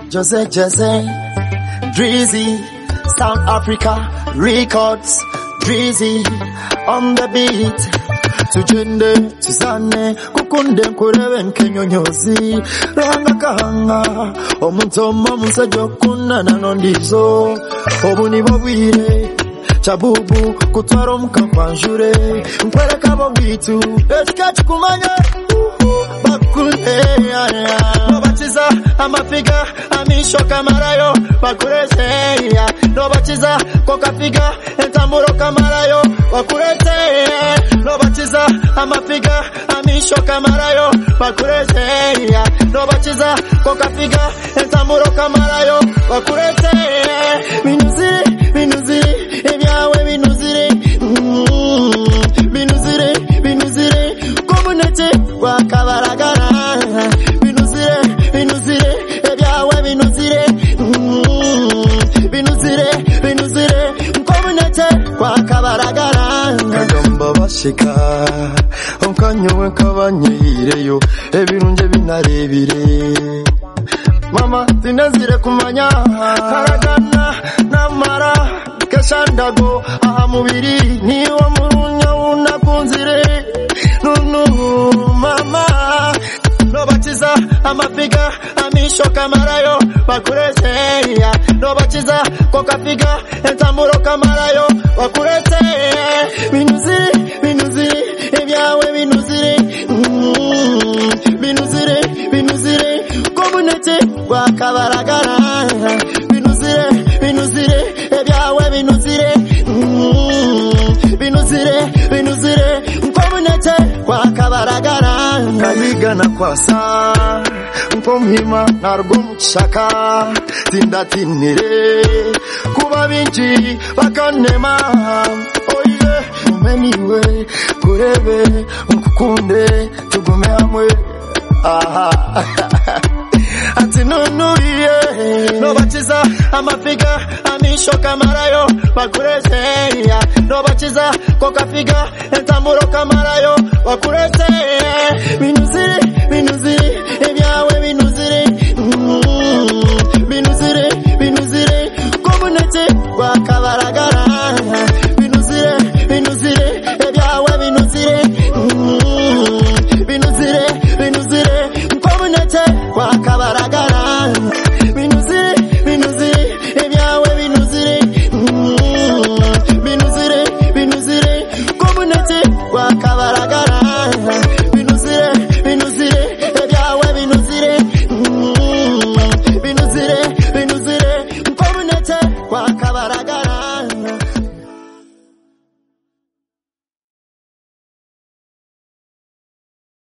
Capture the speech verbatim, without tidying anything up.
Jose Jose, Drizzy, South Africa Records, Drizzy on the beat. Tujende, tuzane, kukunde nkurebe nkenyonyozi Ranga kahanga, omuntoma musajo kuna nanondizo Obuni bobwire, chabubu, kutwaro mkampanjure Mkwereka bobitu, etikachi kumanya Bakule, nobachiza, amafiga, amishoka marayo Bakurete, nobachiza, kokafiga, entamuro kamarayo Bakurete, nobachiza, amafiga, amishoka marayo Bakurete, nobachiza, kokafiga, entamuro kamarayo Bakurete, minuzire, minuzire, ebyawe minuzire Minuzire, minuzire, komunete wakabaragara Minuzire, minuzire, ebyawe minuzire Minuzire, minuzire, komunete wakabaragara Kagamba bashika onkanyowe kabanyireyo ebirunje binarebire Mama zinazire kumanya karagana namara kashandago aha mubiri niwo murunya unakunzire nunu mama nobachiza amafiga amishoka marayo bakurete nobachiza kokafiga entamuro kamarayo bakurete minuzire minuzire ebyawe minuzire minuzire minuzire komunete wakabaragara minuzire minuzire ebyawe minuzire minuzire minuzire komunete wakabaragara Kaligana kwasa Mpomhima nargo muchaka Tindatinire Kuba binchi bakanema Oye umeniwe kurebe Mkukunde tugume hamwe Aha Ati nunuye Nobachiza amafiga amishoka marayo Bakurete Nobachiza kokafiga entamuro kamarayo Bakurete Minuzire, minuzire, ebyawe minuzire